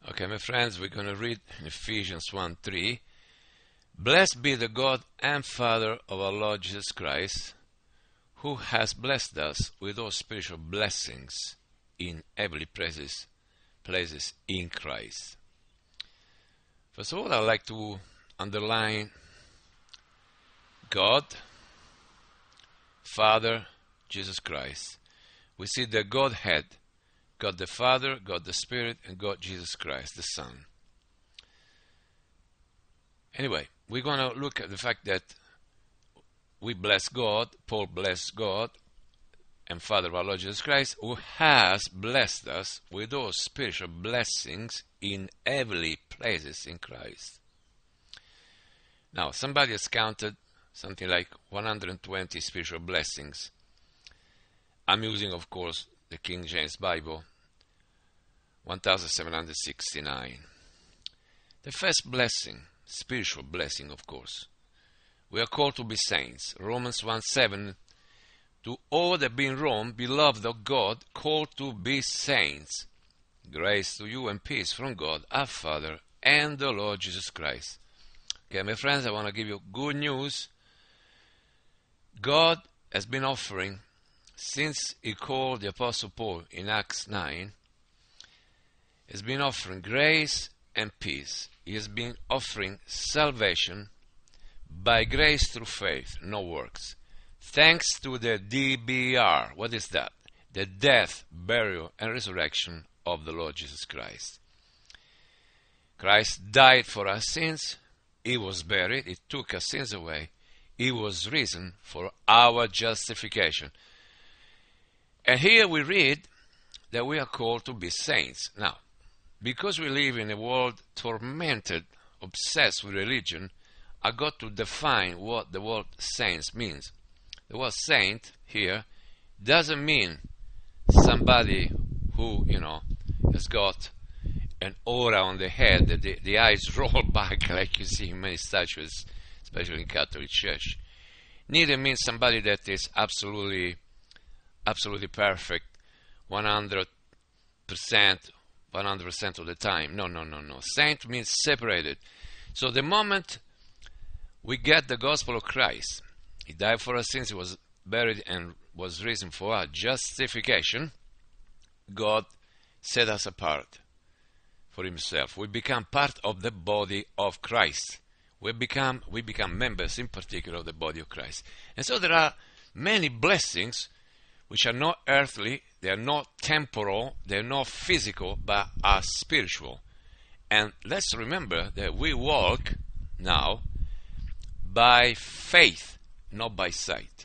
Okay, my friends, we're going to read in Ephesians 1:3. Blessed be the God and Father of our Lord Jesus Christ, who has blessed us with all spiritual blessings in heavenly places in Christ. First of all, I'd like to underline God, Father, Jesus Christ. We see the Godhead, God the Father, God the Spirit, and God Jesus Christ, the Son. Anyway, we're going to look at the fact that we bless God, Paul blessed God, and Father of our Lord Jesus Christ, who has blessed us with all spiritual blessings in heavenly places in Christ. Now, somebody has counted something like 120 spiritual blessings. I'm using, of course, the King James Bible, 1769. The first blessing, spiritual blessing, of course. We are called to be saints. Romans 1:7, to all that be in Rome, beloved of God, called to be saints. Grace to you and peace from God, our Father, and the Lord Jesus Christ. Okay, my friends, I want to give you good news. God has been offering, since He called the Apostle Paul in Acts 9, has been offering grace and peace. He has been offering salvation by grace through faith, no works. Thanks to the DBR. What is that? The death, burial, and resurrection of the Lord Jesus Christ. Christ died for our sins. He was buried. He took our sins away. He was risen for our justification. And here we read that we are called to be saints. Now, because we live in a world tormented, obsessed with religion, I got to define what the word saints means. The word saint here doesn't mean somebody who, has got an aura on the head, the eyes roll back like you see in many statues, especially in Catholic Church. Neither means somebody that is absolutely perfect, 100% of the time. No. Saint means separated. So the moment we get the gospel of Christ, He died for our sins, He was buried and was risen for our justification, God set us apart for Himself. We become part of the body of Christ. We become members, in particular, of the body of Christ. And so there are many blessings which are not earthly, they are not temporal, they are not physical, but are spiritual. And let's remember that we walk now by faith, not by sight.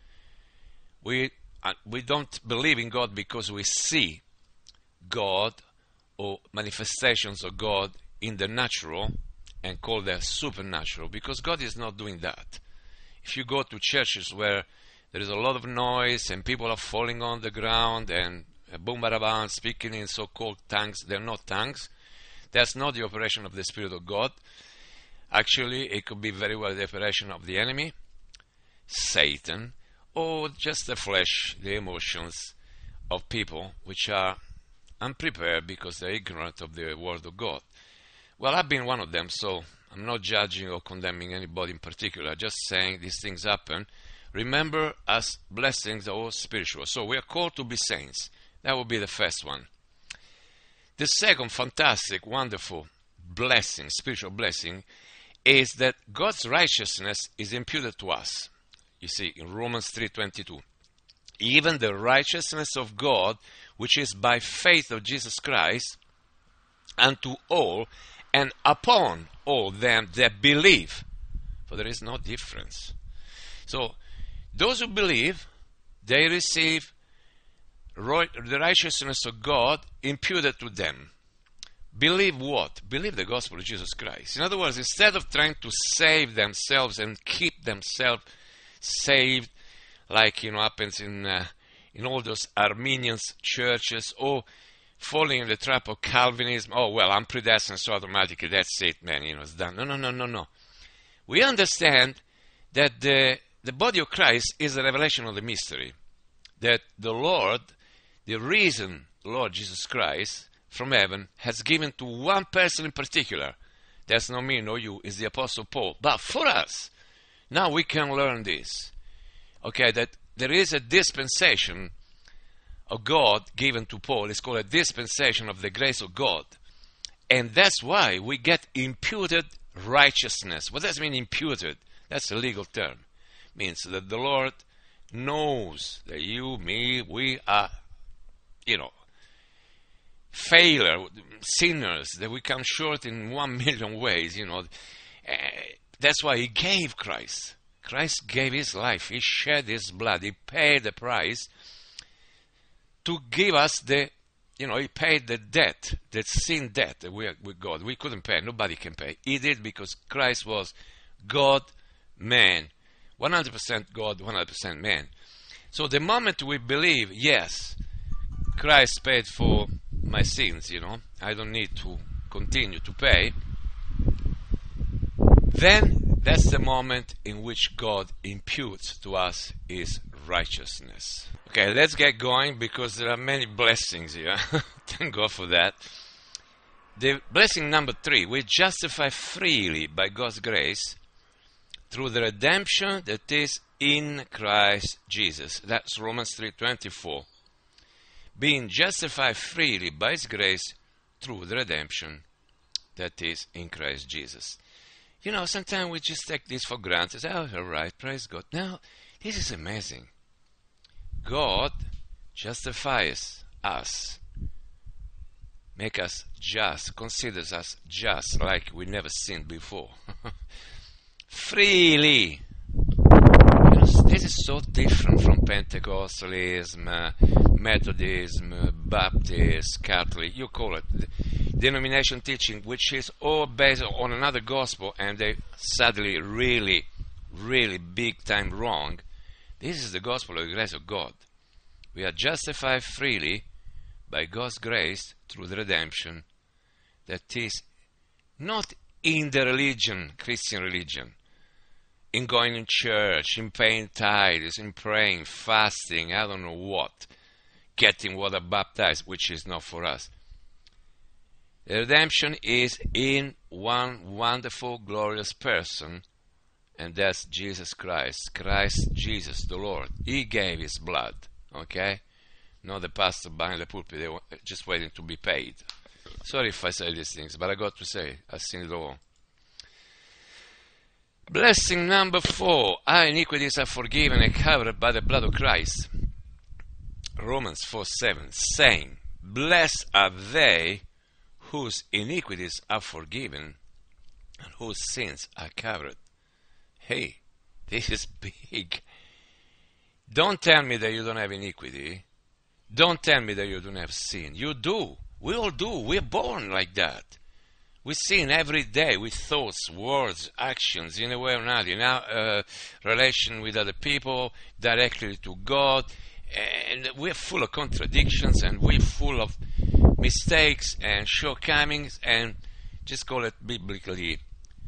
We don't believe in God because we see God or manifestations of God in the natural and call them supernatural, because God is not doing that. If you go to churches where there is a lot of noise and people are falling on the ground and boom baraban speaking in so-called tongues, they're not tongues. That's not the operation of the Spirit of God. Actually, it could be very well the operation of the enemy, Satan, or just the flesh, the emotions of people which are unprepared because they're ignorant of the Word of God. Well, I've been one of them, so I'm not judging or condemning anybody in particular, just saying these things happen. Remember, as blessings are all spiritual. So we are called to be saints. That would be the first one. The second fantastic, wonderful blessing, spiritual blessing, is that God's righteousness is imputed to us. You see, in Romans 3:22, even the righteousness of God, which is by faith of Jesus Christ, unto all and upon all them that believe. For there is no difference. So, those who believe, they receive the righteousness of God imputed to them. Believe what? Believe the gospel of Jesus Christ. In other words, instead of trying to save themselves and keep themselves saved, like happens in all those Arminian churches, or falling in the trap of Calvinism. Oh well, I'm predestined, so automatically that's it, man. It's done. No. We understand that the body of Christ is a revelation of the mystery. That the Lord, the risen Lord Jesus Christ, from heaven has given to one person in particular. That's not me, nor you, it's the Apostle Paul. But for us, now we can learn this. Okay, that there is a dispensation of God given to Paul. It's called a dispensation of the grace of God. And that's why we get imputed righteousness. What does it mean, imputed? That's a legal term. It means that the Lord knows that you, me, we are, failure, sinners, that we come short in 1,000,000 ways, That's why he gave Christ. Christ gave his life. He shed his blood. He paid the price to give us he paid the debt, the sin debt that we are with God. We couldn't pay. Nobody can pay. He did because Christ was God, man. 100% God, 100% man. So the moment we believe, yes, Christ paid for my sins, I don't need to continue to pay, then that's the moment in which God imputes to us his righteousness. Okay, let's get going because there are many blessings here. Thank God for that. The blessing number 3, we justify freely by God's grace through the redemption that is in Christ Jesus. That's Romans 3:24. Being justified freely by his grace through the redemption that is in Christ Jesus. Sometimes we just take this for granted. Oh, all right, praise God. Now, this is amazing. God justifies us, make us just, considers us just like we never sinned before. Freely. This is so different from Pentecostalism, Methodism, Baptist, Catholic, you call it, denomination teaching, which is all based on another gospel, and they sadly really, really big time wrong. This is the gospel of the grace of God. We are justified freely by God's grace through the redemption that is not in the religion, Christian religion, in going in church, in paying tithes, in praying, fasting, I don't know what, getting water baptized, which is not for us. The redemption is in one wonderful, glorious person, and that's Jesus Christ. Christ Jesus, the Lord. He gave his blood, okay? Not the pastor behind the pulpit, they were just waiting to be paid. Sorry if I say these things, but I got to say, I've seen it all. Blessing number 4, our iniquities are forgiven and covered by the blood of Christ. Romans 4:7, saying, blessed are they whose iniquities are forgiven and whose sins are covered. Hey, this is big. Don't tell me that you don't have iniquity. Don't tell me that you don't have sin. You do. We all do. We're born like that. We sin every day with thoughts, words, actions, in a way or another, in our relation with other people, directly to God. And we're full of contradictions, and we're full of mistakes and shortcomings, and just call it biblically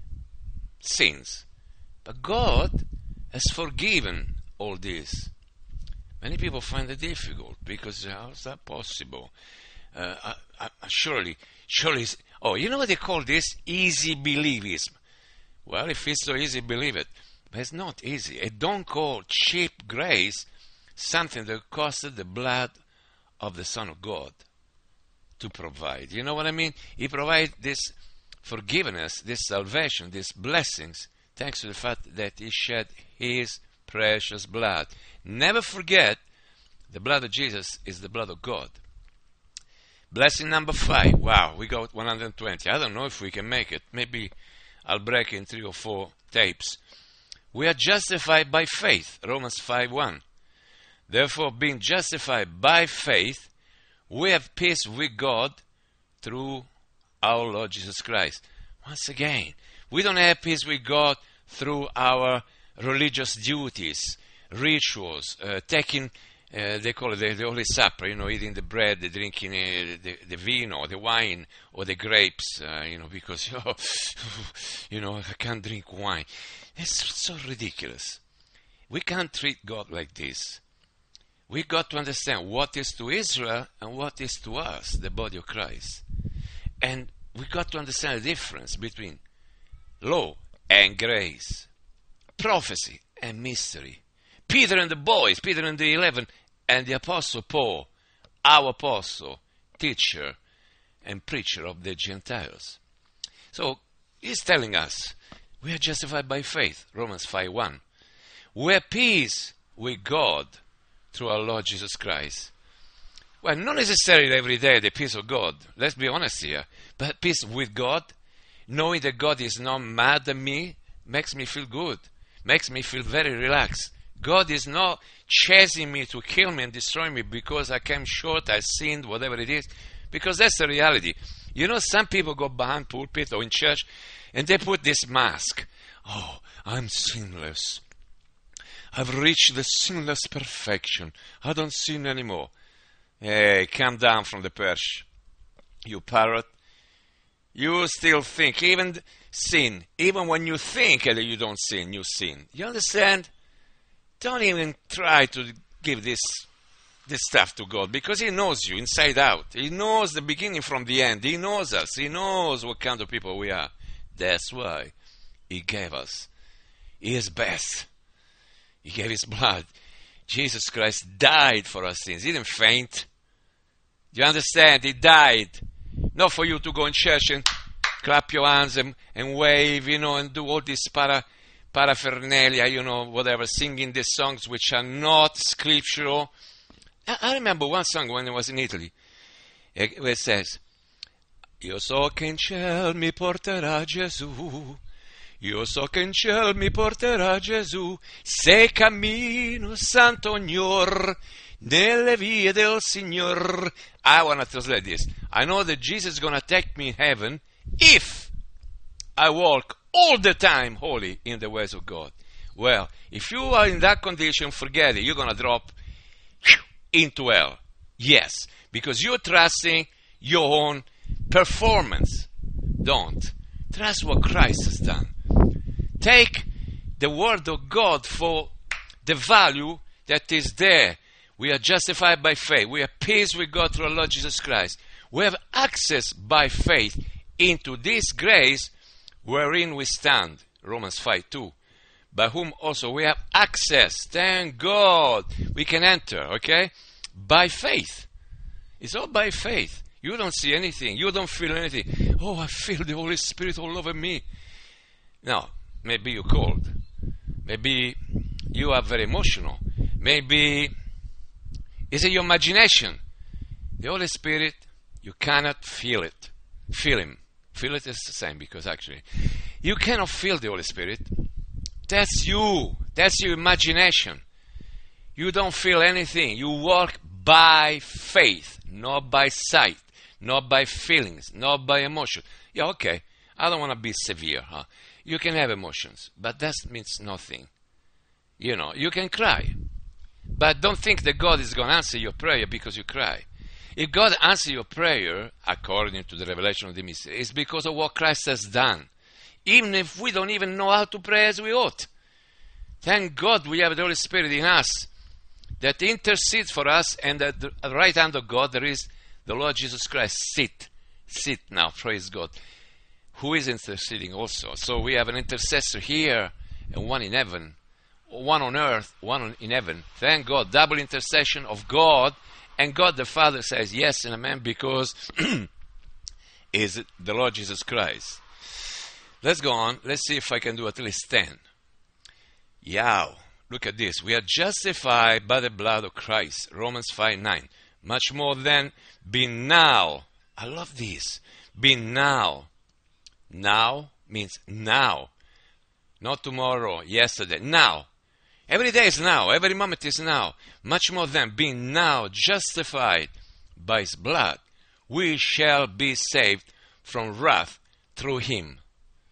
sins. But God has forgiven all this. Many people find it difficult because how is that possible? Surely, you know what they call this? Easy believism. Well, if it's so easy, believe it. But it's not easy. And don't call cheap grace something that costed the blood of the Son of God to provide. You know what I mean? He provided this forgiveness, this salvation, these blessings, thanks to the fact that he shed his precious blood. Never forget, the blood of Jesus is the blood of God. Blessing number 5. Wow, we got 120. I don't know if we can make it. Maybe I'll break in 3 or 4 tapes. We are justified by faith. Romans 5:1. Therefore, being justified by faith, we have peace with God through our Lord Jesus Christ. Once again, we don't have peace with God through our religious duties, rituals, taking, they call it the Holy Supper, eating the bread, drinking the vino, the wine, or the grapes, because, I can't drink wine. It's so ridiculous. We can't treat God like this. we got to understand what is to Israel and what is to us, the body of Christ. And we got to understand the difference between law and grace, prophecy and mystery. Peter and the boys, Peter and the 11, and the Apostle Paul, our apostle, teacher, and preacher of the Gentiles. So he's telling us we are justified by faith, Romans 5:1. We have peace with God through our Lord Jesus Christ. Well, not necessarily every day the peace of God, let's be honest here, but peace with God, knowing that God is not mad at me, makes me feel good, makes me feel very relaxed. God is not chasing me to kill me and destroy me because I came short, I sinned, whatever it is, because that's the reality. You know, some people go behind pulpit or in church and they put this mask. Oh, I'm sinless. I've reached the sinless perfection. I don't sin anymore. Hey, come down from the perch, you parrot. You still think, even sin, even when you think that you don't sin, you sin. You understand? Don't even try to give this stuff to God, because He knows you inside out. He knows the beginning from the end. He knows us. He knows what kind of people we are. That's why He gave us His best. He gave His blood. Jesus Christ died for our sins. He didn't faint. Do you understand? He died. Not for you to go in church and clap your hands and wave, and do all this paraphernalia, whatever, singing these songs which are not scriptural. I remember one song when I was in Italy, where it says, Io so che in ciel mi porterà Gesù, io so che in ciel mi porterà Gesù, se cammino santo ognor, nelle vie del Signor. I want to translate this. I know that Jesus is going to take me in heaven if I walk all the time holy in the ways of God. Well, if you are in that condition, forget it. You're going to drop into hell. Yes, because you're trusting your own performance. Don't. Trust what Christ has done. Take the word of God for the value that is there. We are justified by faith. We have peace with God through our Lord Jesus Christ. We have access by faith into this grace wherein we stand. Romans 5:2. By whom also we have access. Thank God. We can enter, okay? By faith. It's all by faith. You don't see anything. You don't feel anything. Oh, I feel the Holy Spirit all over me. No, maybe you're cold. Maybe you are very emotional. Maybe is it your imagination? The Holy Spirit, you cannot feel it. Feel Him. Feel it is the same, because actually, you cannot feel the Holy Spirit. That's you. That's your imagination. You don't feel anything. You walk by faith, not by sight, not by feelings, not by emotion. Yeah, okay. I don't want to be severe, huh? You can have emotions, but that means nothing. You can cry. But don't think that God is going to answer your prayer because you cry. If God answers your prayer, according to the revelation of the mystery, it's because of what Christ has done. Even if we don't even know how to pray as we ought. Thank God we have the Holy Spirit in us that intercedes for us, and at the right hand of God there is the Lord Jesus Christ. Sit now, praise God, who is interceding also. So we have an intercessor here and one in heaven. One on earth, one in heaven. Thank God, double intercession of God, and God the Father says yes and amen, because is the Lord Jesus Christ. Let's go on. Let's see if I can do at least 10. Yow. Look at this. We are justified by the blood of Christ. Romans 5:9. Much more than being now. I love this. Being now. Now means now. Not tomorrow, yesterday. Now. Every day is now. Every moment is now. Much more than being now justified by His blood, we shall be saved from wrath through Him.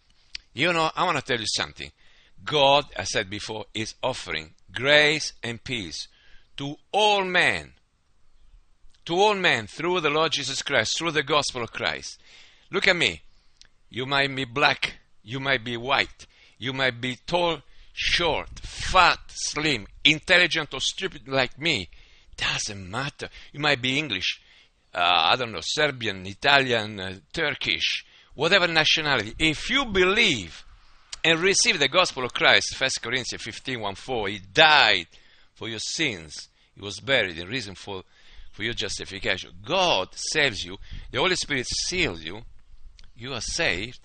I want to tell you something. God, as I said before, is offering grace and peace to all men. To all men through the Lord Jesus Christ, through the gospel of Christ. Look at me. You might be black. You might be white. You might be tall, short, fat, slim, intelligent or stupid like me. Doesn't matter. You might be English, I don't know, Serbian, Italian, Turkish, whatever nationality. If you believe and receive the gospel of Christ, 1 Corinthians 15:1-4, He died for your sins. He was buried and risen for your justification. God saves you. The Holy Spirit seals you. You are saved.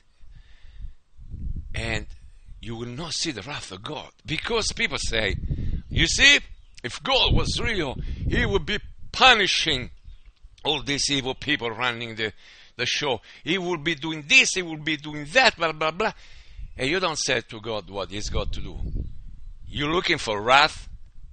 And you will not see the wrath of God. Because people say, you see, if God was real, He would be punishing all these evil people running the show. He would be doing this, He would be doing that, blah, blah, blah. And you don't say to God what He's got to do. You're looking for wrath?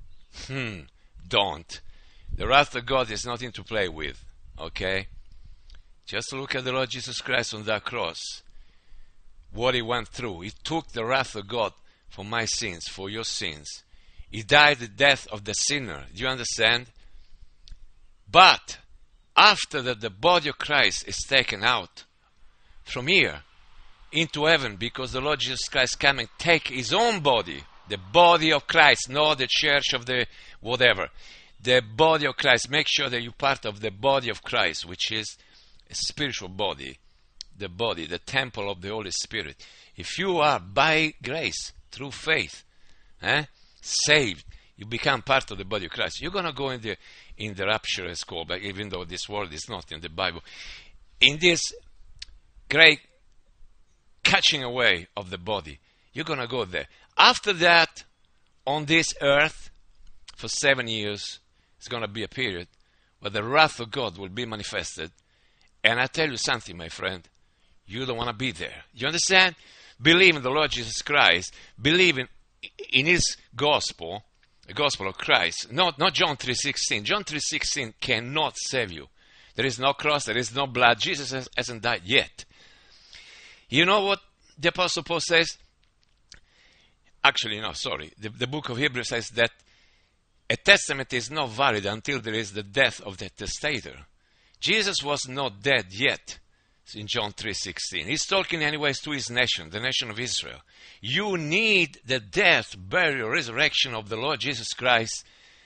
Don't. The wrath of God is nothing to play with. Okay? Just look at the Lord Jesus Christ on that cross. What He went through. He took the wrath of God for my sins, for your sins. He died the death of the sinner. Do you understand? But after that, the body of Christ is taken out from here into heaven, because the Lord Jesus Christ came and take His own body, the body of Christ, not the church of the whatever. The body of Christ. Make sure that you're part of the body of Christ, which is a spiritual body. The body, the temple of the Holy Spirit. If you are by grace, through faith, saved, you become part of the body of Christ. You're going to go in the rapture, as called, but even though this word is not in the Bible, in this great catching away of the body, you're going to go there. After that, on this earth, for 7 years, it's going to be a period where the wrath of God will be manifested. And I tell you something, my friend, you don't want to be there. You understand? Believe in the Lord Jesus Christ. Believe in His gospel, the gospel of Christ. Not John 3:16. John 3:16 cannot save you. There is no cross, there is no blood. Jesus hasn't died yet. You know what the Apostle Paul says? Actually, no, sorry. The book of Hebrews says that a testament is not valid until there is the death of the testator. Jesus was not dead yet. In John 3:16. He's talking anyways to His nation, the nation of Israel. You need the death, burial, resurrection of the Lord Jesus Christ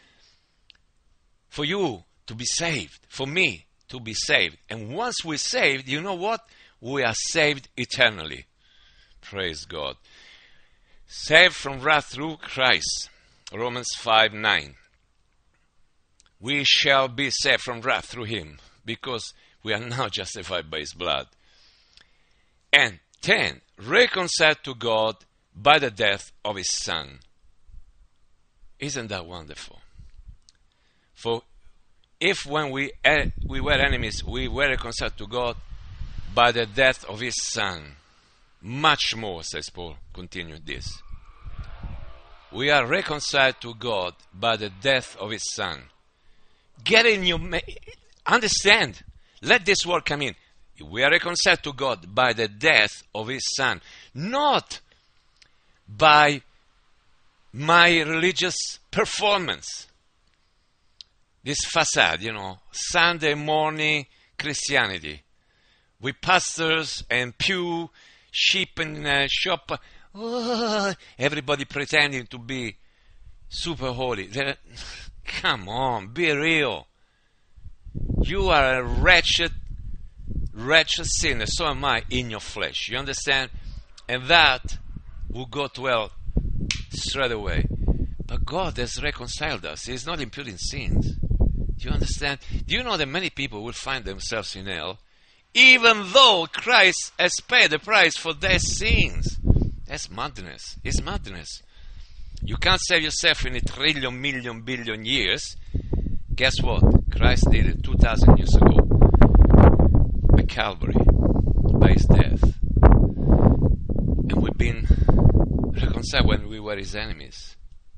for you to be saved, for me to be saved. And once we're saved, you know what? We are saved eternally. Praise God. Saved from wrath through Christ. Romans 5:9. We shall be saved from wrath through Him, because we are now justified by His blood. And 10, reconciled to God by the death of His Son. Isn't that wonderful? For if when we were enemies, we were reconciled to God by the death of His Son, much more, says Paul, continue this. We are reconciled to God by the death of His Son. Get in your... Understand. Let this word come in. We are reconciled to God by the death of His Son, not by my religious performance. This facade, Sunday morning Christianity, with pastors and pew, sheep and shop, everybody pretending to be super holy. Come on, be real. You are a wretched sinner, so am I, in your flesh. You understand? And that will go to hell straight away. But God has reconciled us. He is not imputing sins. Do you understand? Do you know that many people will find themselves in hell, even though Christ has paid the price for their sins? That's madness. It's madness. You can't save yourself in a trillion, million, billion years. Guess what? Christ did it 2,000 years ago at Calvary by His death. And we've been reconciled when we were His enemies.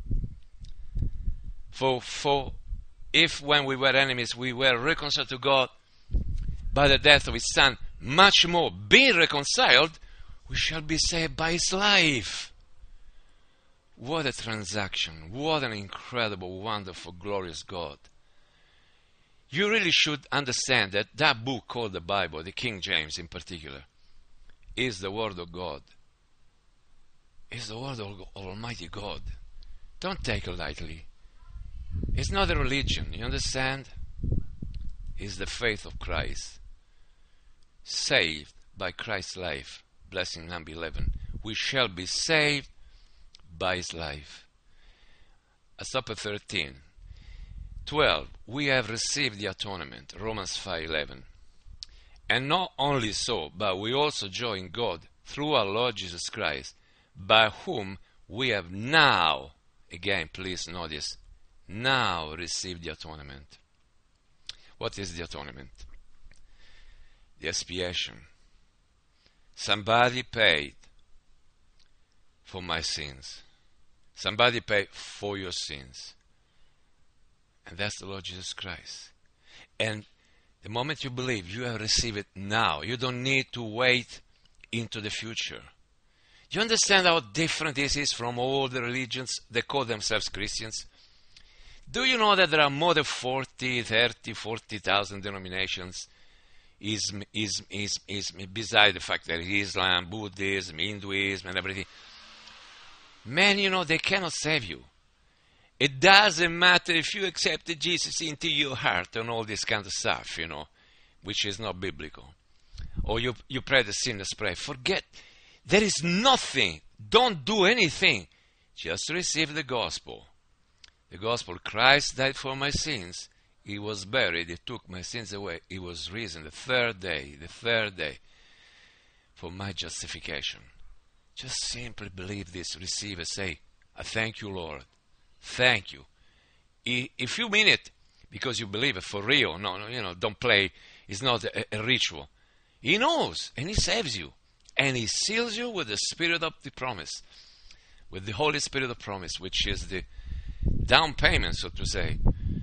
For if when we were enemies we were reconciled to God by the death of His Son, much more, being reconciled, we shall be saved by His life. What a transaction. What an incredible, wonderful, glorious God. You really should understand that that book called the Bible, the King James in particular, is the Word of God. It's the Word of Almighty God. Don't take it lightly. It's not a religion, you understand? It's the faith of Christ. Saved by Christ's life. Blessing number 11. We shall be saved by his life. I stop at 13. 12. We have received the atonement. Romans 5:11. And not only so, but we also joy in God through our Lord Jesus Christ, by whom we have now, again please notice, now received the atonement. What is the atonement? The expiation. Somebody paid for my sins. Somebody paid for your sins. And that's the Lord Jesus Christ. And the moment you believe, you have received it now. You don't need to wait into the future. Do you understand how different this is from all the religions that call themselves Christians? Do you know that there are more than 40,000 denominations? Is beside the fact that Islam, Buddhism, Hinduism, and everything. Man, you know, they cannot save you. It doesn't matter if you accepted Jesus into your heart and all this kind of stuff, you know, which is not biblical. Or you pray the sinner's prayer. Forget. There is nothing. Don't do anything. Just receive the gospel. The gospel, Christ died for my sins. He was buried. He took my sins away. He was risen the third day, for my justification. Just simply believe this. Receive it. Say, I thank you, Lord. Thank you. If you mean it, because you believe it for real, don't play. It's not a ritual. He knows, and he saves you. And he seals you with the Spirit of the promise, with the Holy Spirit of promise, which is the down payment, so to say,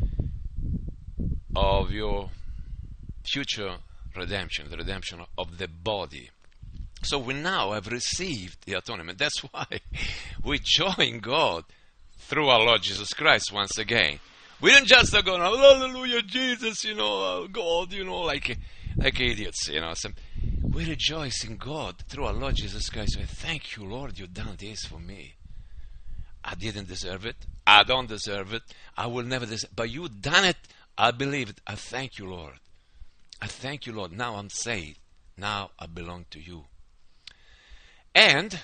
of your future redemption, the redemption of the body. So we now have received the atonement. That's why we join God through our Lord Jesus Christ once again. We don't just go, hallelujah, Jesus, God, like idiots, we rejoice in God through our Lord Jesus Christ. I thank you, Lord, you've done this for me. I didn't deserve it. I don't deserve it. I will never deserve it. But you've done it. I believe it. I thank you, Lord. I thank you, Lord. Now I'm saved. Now I belong to you. And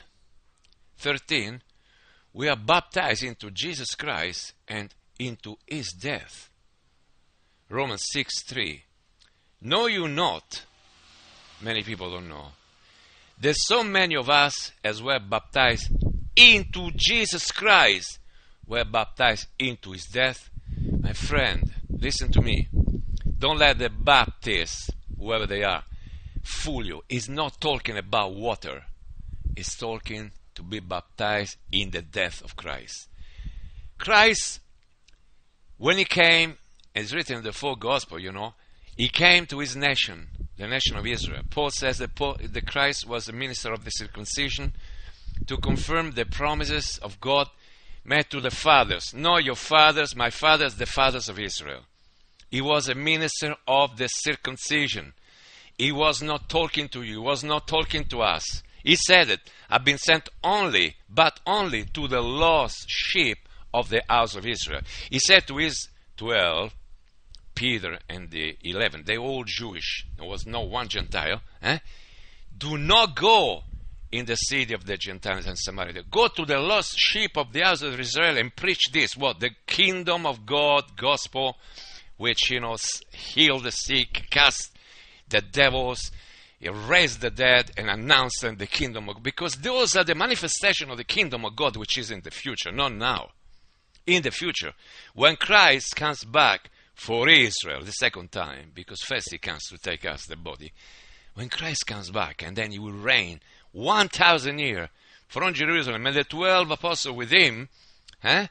13, we are baptized into Jesus Christ and into his death. Romans 6:3. Know you not, many people don't know, that so many of us as were baptized into Jesus Christ were baptized into his death? My friend, listen to me. Don't let the Baptists, whoever they are, fool you. He's not talking about water. He's talking to be baptized in the death of Christ. Christ, when he came, it's written in the fourth gospel, he came to his nation, the nation of Israel. Paul says that the Christ was the minister of the circumcision to confirm the promises of God made to the fathers. No, your fathers, my fathers, the fathers of Israel. He was a minister of the circumcision. He was not talking to you. He was not talking to us. He said it. I've been sent only to the lost sheep of the house of Israel. He said to his 12, Peter and the 11, they all Jewish. There was no one Gentile. Do not go in the city of the Gentiles and Samaria. Go to the lost sheep of the house of Israel and preach this. What? The kingdom of God gospel, which, heal the sick, cast the devils, raise the dead, and announce them the kingdom of God. Because those are the manifestation of the kingdom of God, which is in the future, not now. In the future, when Christ comes back for Israel the second time, because first he comes to take us, the body. When Christ comes back, and then he will reign 1,000 years from Jerusalem, and the 12 apostles with him, there's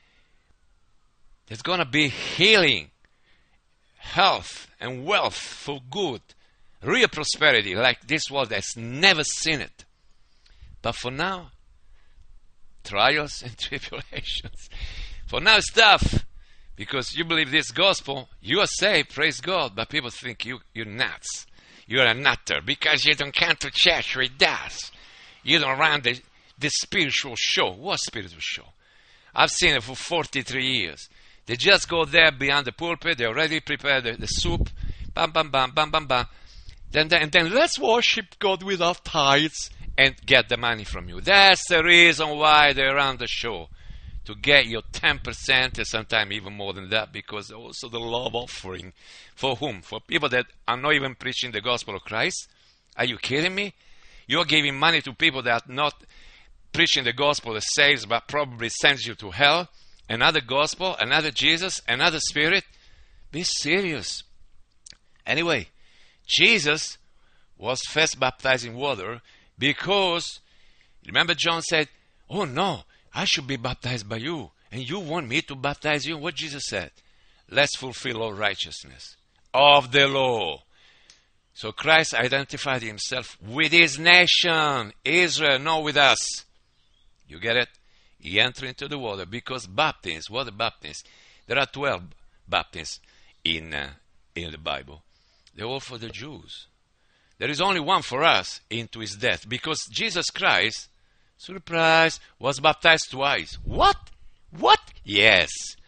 going to be healing, health, and wealth for good, real prosperity like this world has never seen it. But for now, trials and tribulations. For now, it's tough, because you believe this gospel, you are saved, praise God, but people think you're nuts. You're a nutter because you don't come to church with us. You don't run the spiritual show. What spiritual show? I've seen it for 43 years. They just go there beyond the pulpit. They already prepare the soup. Bam, bam, bam, bam, bam, bam. And then let's worship God with our tithes and get the money from you. That's the reason why they run the show. To get your 10% and sometimes even more than that, because also the love offering. For whom? For people that are not even preaching the gospel of Christ? Are you kidding me? You're giving money to people that are not preaching the gospel that saves but probably sends you to hell. Another gospel, another Jesus, another spirit. Be serious. Anyway, Jesus was first baptized in water because, remember John said, oh no, I should be baptized by you, and you want me to baptize you? What Jesus said? Let's fulfill all righteousness of the law. So Christ identified himself with his nation, Israel, not with us. You get it? He entered into the water because baptisms, water baptisms, there are 12 baptisms in the Bible. They're all for the Jews. There is only one for us into his death, because Jesus Christ, surprise, was baptized twice. What? What? Yes.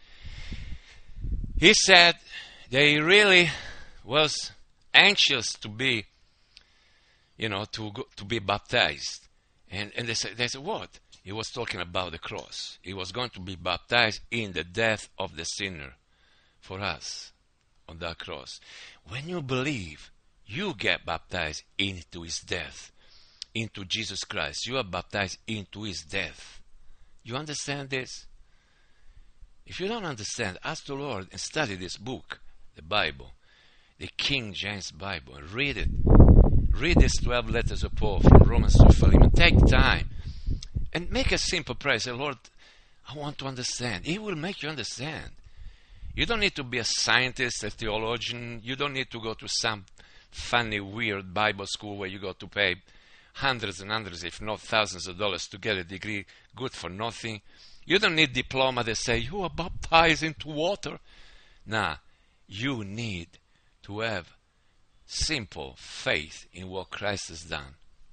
He said that he really was anxious to be, to be baptized. And they said, what? He was talking about the cross. He was going to be baptized in the death of the sinner for us on that cross. When you believe, you get baptized into his death. Into Jesus Christ. You are baptized into his death. You understand this? If you don't understand, ask the Lord and study this book, the Bible, the King James Bible, and read it. Read these 12 letters of Paul from Romans to Philemon. Take time and make a simple prayer. Say, Lord, I want to understand. He will make you understand. You don't need to be a scientist, a theologian. You don't need to go to some funny, weird Bible school where you got to pay hundreds and hundreds, if not thousands of dollars to get a degree good for nothing. You don't need diploma that say you are baptized into water. Nah, you need to have simple faith in what Christ has done.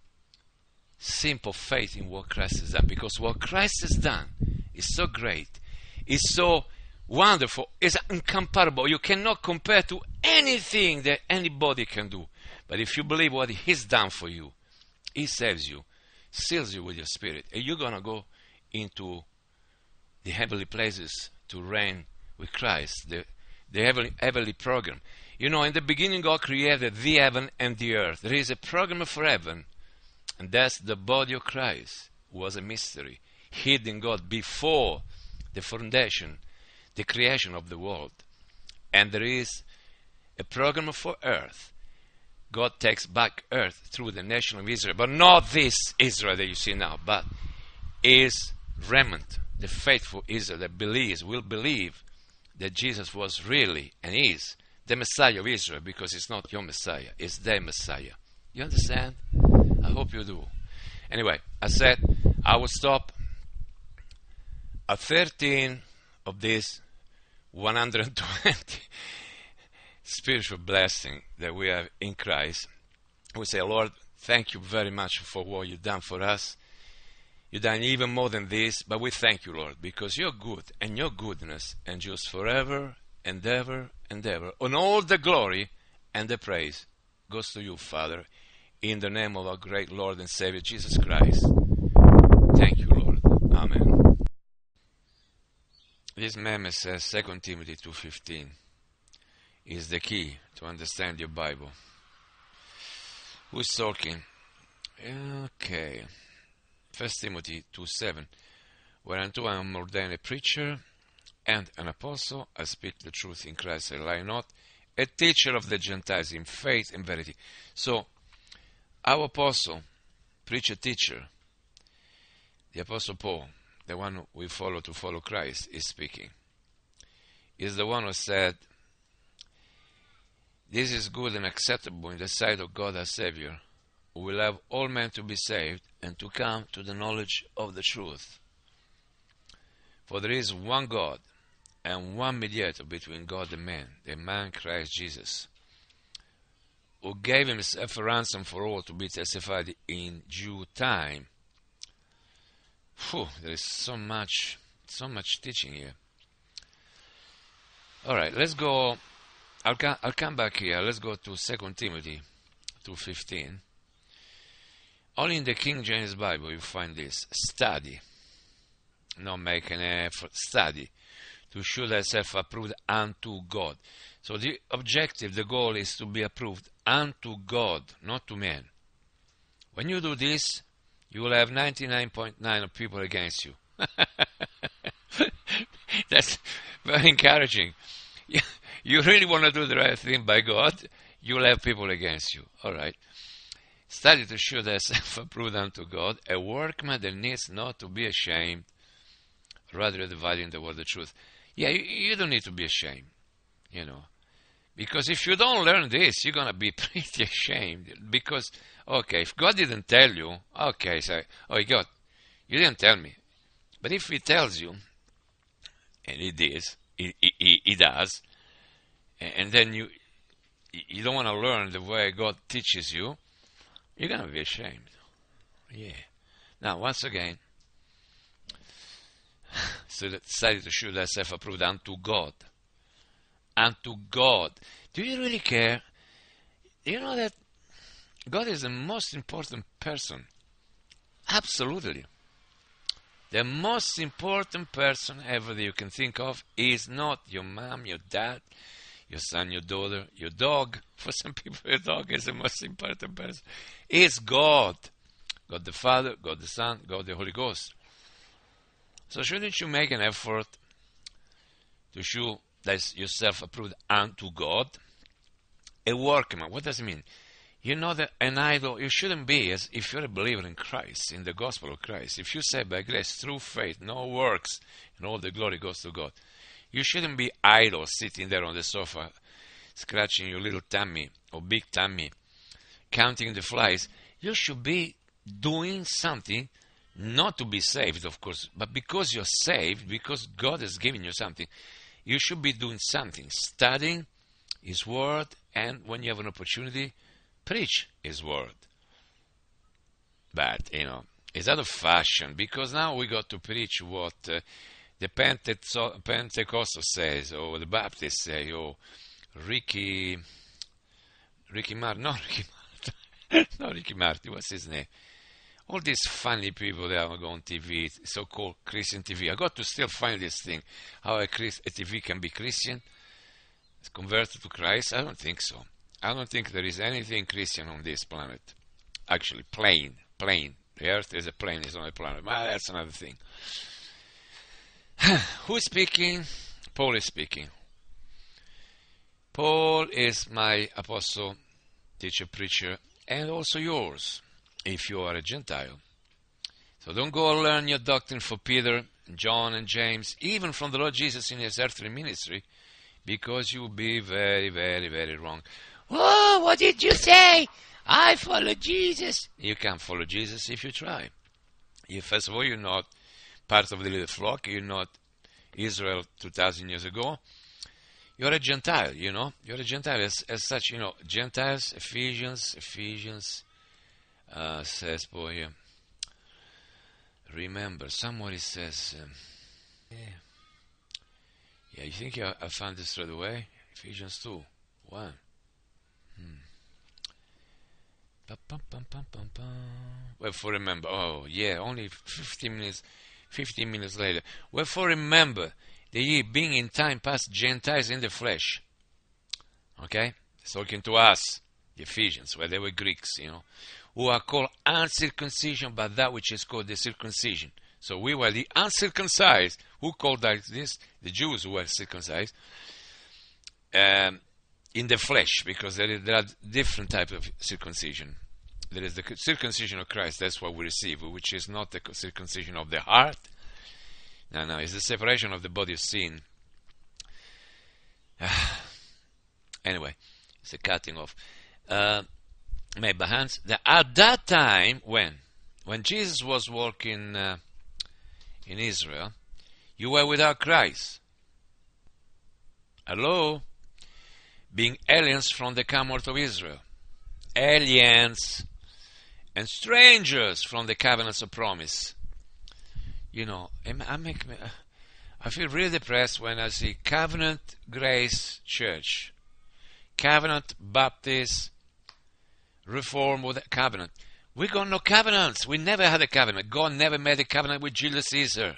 Simple faith in what Christ has done. Because what Christ has done is so great, is so wonderful, is incomparable. You cannot compare to anything that anybody can do. But if you believe what He's done for you, He saves you, seals you with your spirit, and you're going to go into the heavenly places to reign with Christ, the heavenly program. You know, in the beginning God created the heaven and the earth. There is a program for heaven, and that's the body of Christ, who was a mystery, hid in God before the foundation, the creation of the world. And there is a program for earth. God takes back earth through the nation of Israel, but not this Israel that you see now, but is remnant, the faithful Israel that believes, will believe that Jesus was really and is the Messiah of Israel, because it's not your Messiah, it's their Messiah. You understand? I hope you do. Anyway, I said I will stop at 13 of these 120 spiritual blessing that we have in Christ. We say, Lord, thank you very much for what you've done for us. You've done even more than this, but we thank you, Lord, because you're good, and your goodness endures forever and ever and ever. And all the glory and the praise goes to you, Father, in the name of our great Lord and Savior, Jesus Christ. Thank you, Lord. Amen. This meme says 2 Timothy 2:15 is the key to understand your Bible. Who's talking? Okay. 1 Timothy 2:7. Whereunto I am ordained a preacher and an apostle, I speak the truth in Christ, I lie not, a teacher of the Gentiles in faith and verity. So, our apostle, preacher, teacher, the Apostle Paul, the one we follow to follow Christ, is speaking. Is the one who said, this is good and acceptable in the sight of God our Savior, who will have all men to be saved and to come to the knowledge of the truth. For there is one God and one mediator between God and man, the man Christ Jesus, who gave himself a ransom for all to be testified in due time. There is so much teaching here. All right, let's go. I'll come back here. Let's go to 2 Timothy 2:15. Only in the King James Bible you find this. Study. Not make an effort. Study. To show thyself approved unto God. So the objective, the goal is to be approved unto God, not to men. When you do this, you will have 99.9 of people against you. That's very encouraging. You really want to do the right thing by God, you will have people against you. All right. Study to show thyself approved unto God, a workman that needs not to be ashamed, rather dividing the word of truth. Yeah, you don't need to be ashamed, because if you don't learn this, you're going to be pretty ashamed. Because, okay, if God didn't tell you, okay, say, oh, God, you didn't tell me. But if He tells you, and He does, and then you don't want to learn the way God teaches you, you're going to be ashamed. Yeah. Now, once again, so that study to show thyself approved unto God. Unto God. Do you really care? Do you know that God is the most important person? Absolutely. The most important person ever that you can think of is not your mom, your dad, your son, your daughter, your dog. For some people, your dog is the most important person. It's God. God the Father, God the Son, God the Holy Ghost. So shouldn't you make an effort to show that yourself approved unto God? A workman. What does it mean? You know that an idol, you shouldn't be, as if you're a believer in Christ, in the gospel of Christ. If you say by grace, through faith, no works, and all the glory goes to God. You shouldn't be idle, sitting there on the sofa, scratching your little tummy or big tummy, counting the flies. You should be doing something, not to be saved, of course, but because you're saved, because God has given you something, you should be doing something, studying His Word, and when you have an opportunity, preach His Word. But, it's out of fashion, because now we got to preach what the Pentecostal says, or the Baptist say, or Ricky Martin, what's his name? All these funny people that are on TV, so-called Christian TV. I got to still find this thing, how a TV can be Christian, converted to Christ. I don't think so. I don't think there is anything Christian on this planet. Actually, plain. The earth is a plane, it's not a planet. Well, that's another thing. Who's speaking? Paul is speaking. Paul is my apostle, teacher, preacher, and also yours, if you are a Gentile. So don't go and learn your doctrine for Peter, John, and James, even from the Lord Jesus in His earthly ministry, because you will be very, very, very wrong. Oh, what did you say? I follow Jesus. You can't follow Jesus if you try. First of all, you're not part of the little flock. You're not Israel 2,000 years ago. You're a Gentile, You're a Gentile. As such, Gentiles, Ephesians says, boy, remember, somebody says, you think I found this straight away? Ephesians 2:1. Wherefore remember, only 15 minutes later. Wherefore remember that ye, being in time past Gentiles in the flesh. Okay? It's talking to us, the Ephesians, where they were Greeks, who are called uncircumcision by that which is called the circumcision. So we were the uncircumcised, who called like this, the Jews who were circumcised, in the flesh, because there are different types of circumcision. There is the circumcision of Christ, that's what we receive, which is not the circumcision of the heart. No, it's the separation of the body of sin. Anyway, it's a cutting off. Made by hands. At that time, when Jesus was walking in Israel, you were without Christ. Hello? Being aliens from the Commonwealth of Israel. Aliens and strangers from the covenants of promise. I I feel really depressed when I see Covenant Grace Church, Covenant Baptist, Reform with Covenant. We got no covenants. We never had a covenant. God never made a covenant with Julius Caesar.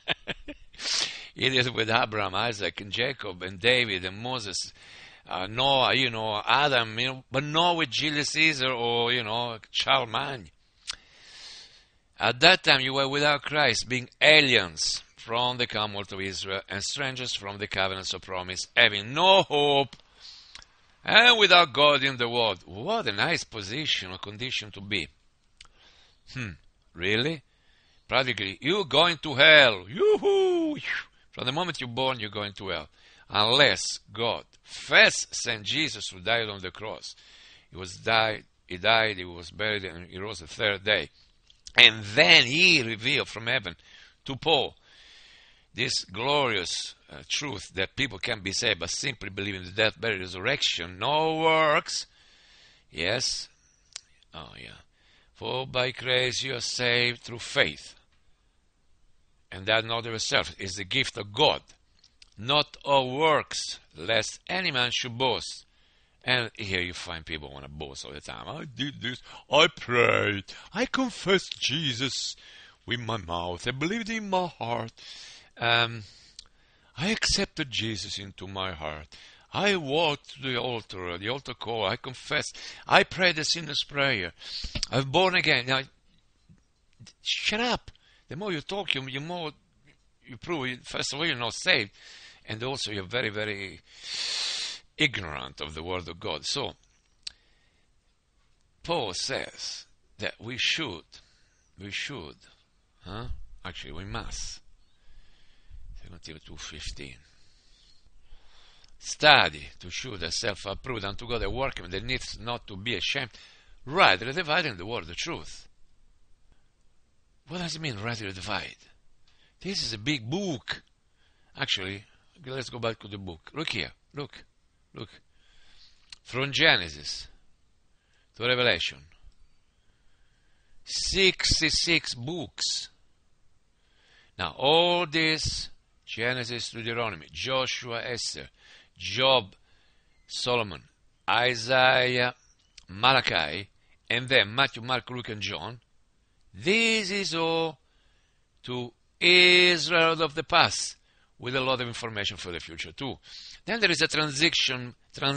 He did it with Abraham, Isaac, and Jacob, and David, and Moses, Noah, Adam, but not with Julius Caesar or, Charlemagne. At that time you were without Christ, being aliens from the Commonwealth of Israel and strangers from the covenants of promise, having no hope and without God in the world. What a nice position or condition to be. Really? Practically, you're going to hell. Yoo-hoo! From the moment you're born, you're going to hell. Unless God first sent Jesus who died on the cross. He died, he was buried, and he rose the third day. And then he revealed from heaven to Paul this glorious truth that people can be saved by simply believing the death, burial, resurrection, no works. Yes. Oh, yeah. For by grace you are saved through faith. And that not of yourself is the gift of God, not of works, lest any man should boast. And here you find people want to boast all the time. I did this, I prayed, I confessed Jesus with my mouth, I believed in my heart. I accepted Jesus into my heart. I walked to the altar call, I confessed, I prayed the sinner's prayer. I'm born again. Now, shut up. The more you talk, the more you prove, first of all, you're not saved, and also you're very, very ignorant of the Word of God. So, Paul says that we should, actually we must, 2 Timothy 2:15, study to show thyself approved unto God, a workman that needs not to be ashamed, rightly dividing the word of truth. What does it mean, rightly divide? This is a big book. Actually, let's go back to the book. Look here. Look. From Genesis to Revelation. 66 books. Now, all this, Genesis to Deuteronomy, Joshua, Esther, Job, Solomon, Isaiah, Malachi, and then Matthew, Mark, Luke, and John, this is all to Israel of the past, with a lot of information for the future too. Then there is a transition.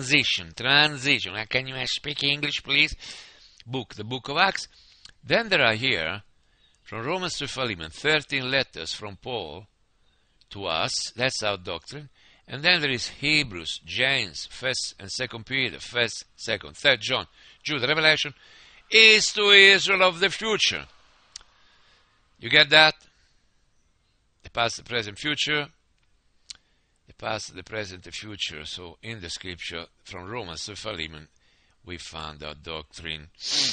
Can you speak English, please? The book of Acts. Then there are here, from Romans to Philemon, 13 letters from Paul to us. That's our doctrine. And then there is Hebrews, James, 1st and 2nd Peter, 1st, 2nd, 3rd John, Jude, Revelation, is to Israel of the future. You get that? The past, the present, future. The past, the present, the future. So in the scripture, from Romans to Philemon, we found our doctrine.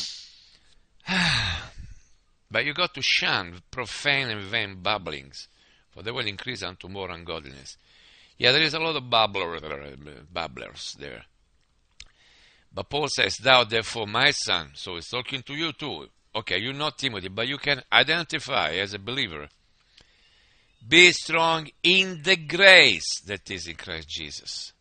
But you got to shun profane and vain babblings, for they will increase unto more ungodliness. Yeah, there is a lot of babblers there. But Paul says, thou therefore, my son, so he's talking to you too. Okay, you're not Timothy, but you can identify as a believer. Be strong in the grace that is in Christ Jesus.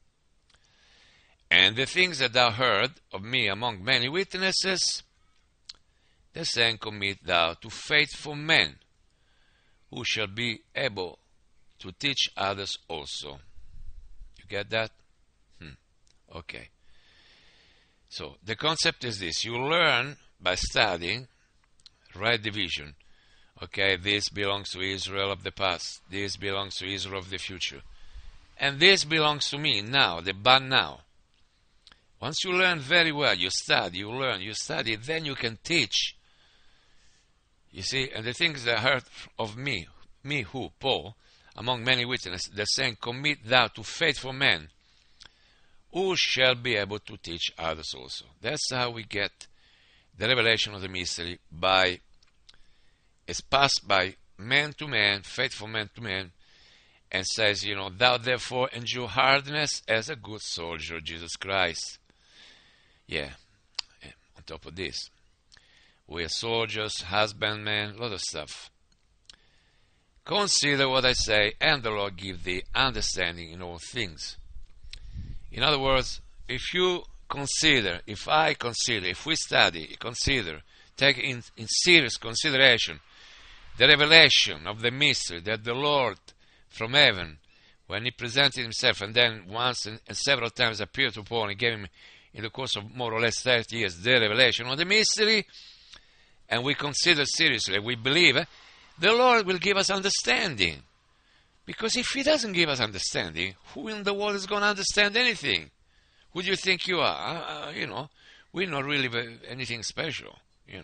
And the things that thou heard of me among many witnesses, the same commit thou to faithful men, who shall be able to teach others also. You get that? Okay. So, the concept is this. You learn by studying, right division. Okay, this belongs to Israel of the past. This belongs to Israel of the future. And this belongs to me now, the but now. Once you learn very well, you study, you learn, you study, then you can teach. You see, and the things that I heard of me who, Paul, among many witnesses, the saying, commit thou to faithful men, who shall be able to teach others also. That's how we get the revelation of the mystery, it's passed by man to man, faithful man to man, and says, thou therefore endure hardness as a good soldier of Jesus Christ. Yeah, on top of this, we are soldiers, husbandmen, a lot of stuff. consider what I say, and the Lord give thee understanding in all things. In other words, if you consider, if I consider, if we study, consider, take in serious consideration the revelation of the mystery that the Lord from heaven, when he presented himself and then once and several times appeared to Paul and gave him in the course of more or less 30 years the revelation of the mystery, and we consider seriously, we believe, the Lord will give us understanding. Because if he doesn't give us understanding, who in the world is going to understand anything? Who do you think you are? We're not really anything special,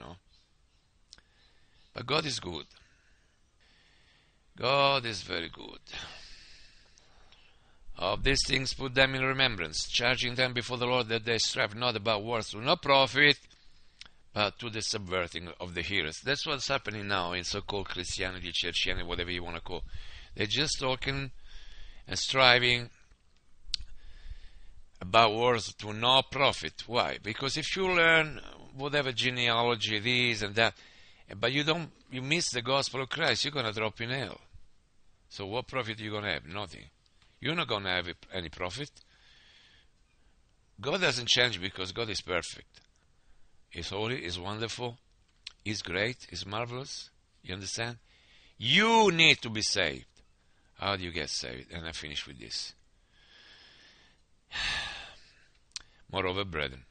But God is good. God is very good. Of these things put them in remembrance, charging them before the Lord that they strive not about words to no profit, but to the subverting of the hearers. That's what's happening now in so-called Christianity, Churchianity, whatever you want to call. They're just talking and striving about words to no profit. Why? Because if you learn whatever genealogy this and that, but you miss the gospel of Christ, you're going to drop in hell. So what profit are you going to have? Nothing. You're not going to have any profit. God doesn't change because God is perfect. He's holy, He's wonderful, He's great, He's marvelous. You understand? You need to be saved. How do you get saved? And I finish with this. Moreover, brethren,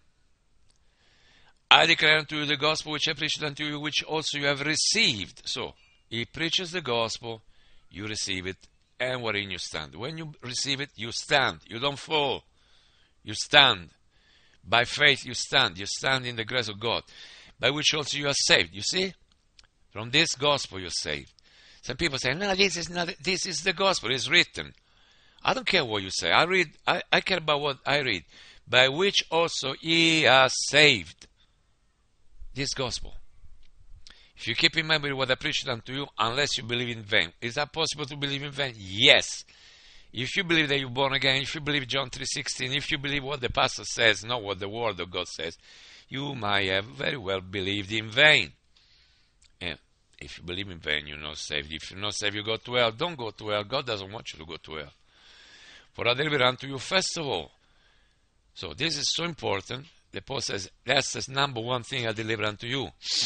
I declare unto you the gospel which I preached unto you, which also you have received. So, he preaches the gospel, you receive it, and wherein you stand. When you receive it, you stand. You don't fall. You stand. By faith you stand. You stand in the grace of God, by which also you are saved. You see? From this gospel you're saved. Some people say, no, this is the gospel. It's written. I don't care what you say. I care about what I read. By which also ye are saved. This gospel. If you keep in memory what I preached unto you, unless you believe in vain. Is that possible to believe in vain? Yes. If you believe that you're born again, if you believe John 3:16, if you believe what the pastor says, not what the word of God says, you might have very well believed in vain. And if you believe in vain, you're not saved. If you're not saved, you go to hell. Don't go to hell. God doesn't want you to go to hell. For I deliver unto you first of all. So this is so important. The Paul says, that's the number one thing I deliver unto you.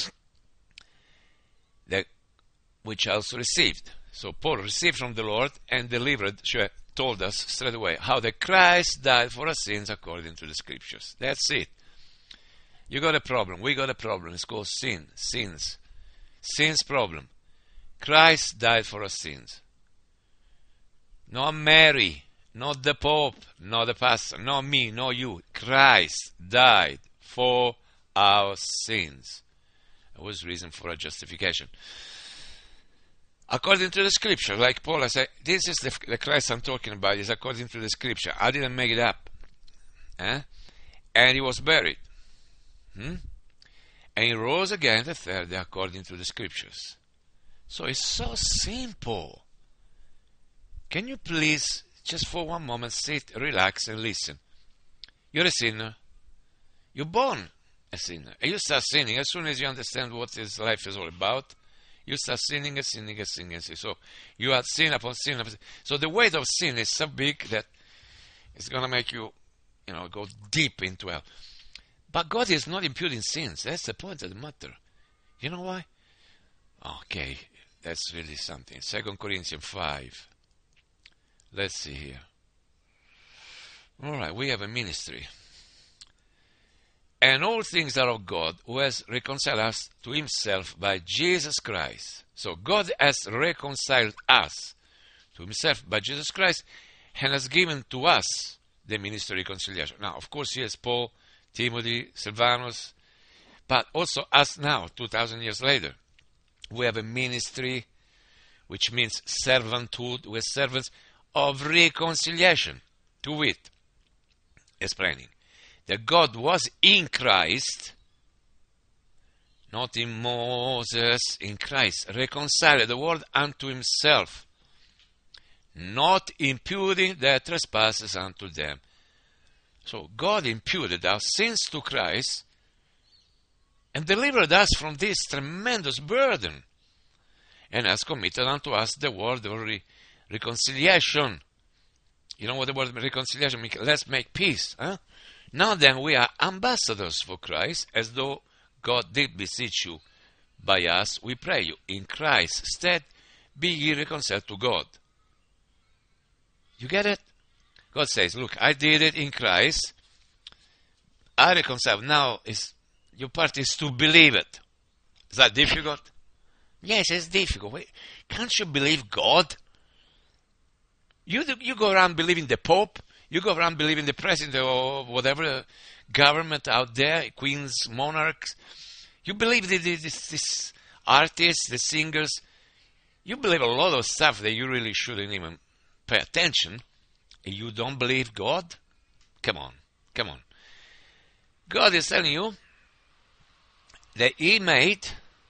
That which I also received. So Paul received from the Lord and delivered, told us straight away, how that Christ died for our sins according to the Scriptures. That's it. You got a problem. We got a problem. It's called sin. Sins. Sin's problem. Christ died for our sins. Not Mary, not the Pope, not the pastor, not me, not you. Christ died for our sins. That was reason for our justification. According to the Scripture, like Paul, I said, this is the Christ I'm talking about, is according to the Scripture. I didn't make it up. And he was buried. And he rose again the third day according to the Scriptures. So it's so simple. Can you please, just for one moment, sit, relax, and listen? You're a sinner. You're born a sinner. And you start sinning as soon as you understand what this life is all about. You start sinning and sinning and sinning and sinning. So you have sin upon sin upon sin. So the weight of sin is so big that it's going to make you, go deep into hell. But God is not imputing sins. That's the point of the matter. You know why? Okay, that's really something. 2 Corinthians 5. Let's see here. All right, we have a ministry. And all things are of God, who has reconciled us to himself by Jesus Christ. So God has reconciled us to himself by Jesus Christ and has given to us the ministry of reconciliation. Now, of course, yes, Paul, Timothy, Silvanus, but also us now, 2,000 years later. We have a ministry, which means servanthood. We're servants of reconciliation. To wit, explaining that God was in Christ, not in Moses, in Christ, reconciled the world unto himself, not imputing their trespasses unto them. So God imputed our sins to Christ and delivered us from this tremendous burden. and has committed unto us the word of reconciliation. You know what the word reconciliation means? Let's make peace. Huh? Now then, we are ambassadors for Christ, as though God did beseech you by us. We pray you, in Christ's stead, be ye reconciled to God. You get it? God says, look, I did it in Christ. I reconcile. Now, your part is to believe it. Is that difficult? Yes, it's difficult. Wait, can't you believe God? You go around believing the Pope. You go around believing the president or whatever government out there, queens, monarchs. You believe this artists, the singers. You believe a lot of stuff that you really shouldn't even pay attention. You don't believe God? Come on. God is telling you that He made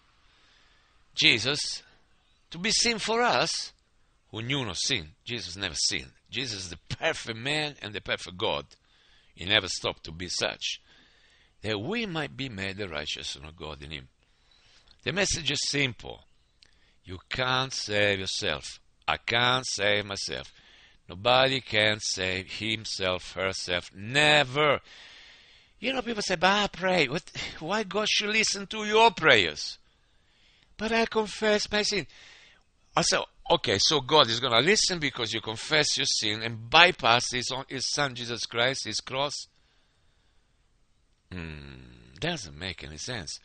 Jesus to be sin for us who knew no sin. Jesus never sinned. Jesus is the perfect man and the perfect God. He never stopped to be such, that we might be made the righteousness of God in Him. The message is simple. You can't save yourself. I can't save myself. Nobody can save himself, herself. Never. You know, people say, but I pray. Why God should listen to your prayers? But I confess my sin. I say, okay, so God is going to listen because you confess your sin and bypass His Son, Jesus Christ, His cross? Doesn't make any sense.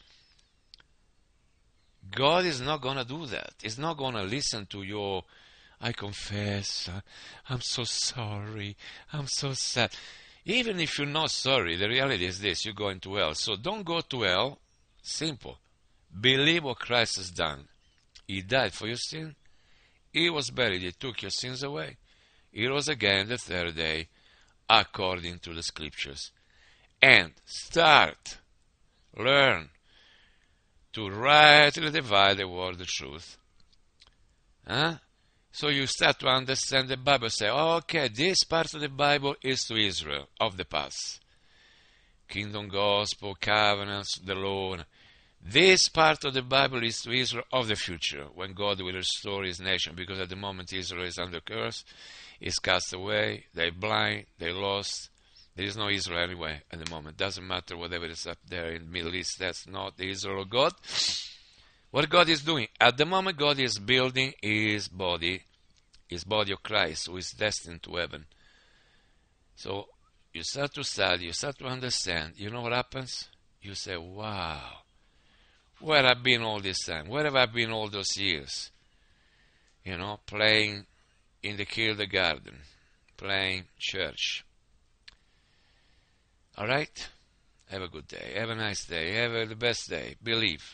God is not going to do that. He's not going to listen to your, I confess, I'm so sorry, I'm so sad. Even if you're not sorry, the reality is this, you're going to hell. So don't go to hell. Simple. Believe what Christ has done. He died for your sin. He was buried. He took your sins away. He rose again the third day, according to the Scriptures. And learn to rightly divide the word of truth. So you start to understand the Bible. Say, okay, this part of the Bible is to Israel of the past. Kingdom, gospel, covenants, the law. This part of the Bible is to Israel of the future, when God will restore His nation, because at the moment Israel is under curse, is cast away, they're blind, they're lost. There is no Israel anyway at the moment. Doesn't matter whatever is up there in the Middle East, that's not the Israel of God. What God is doing, at the moment God is building His body of Christ, who is destined to heaven. So you start to study, you start to understand. You know what happens? You say, wow, where have I been all this time? Where have I been all those years? You know, playing in the kindergarten, playing church. All right? Have a good day. Have a nice day. Have the best day. Believe.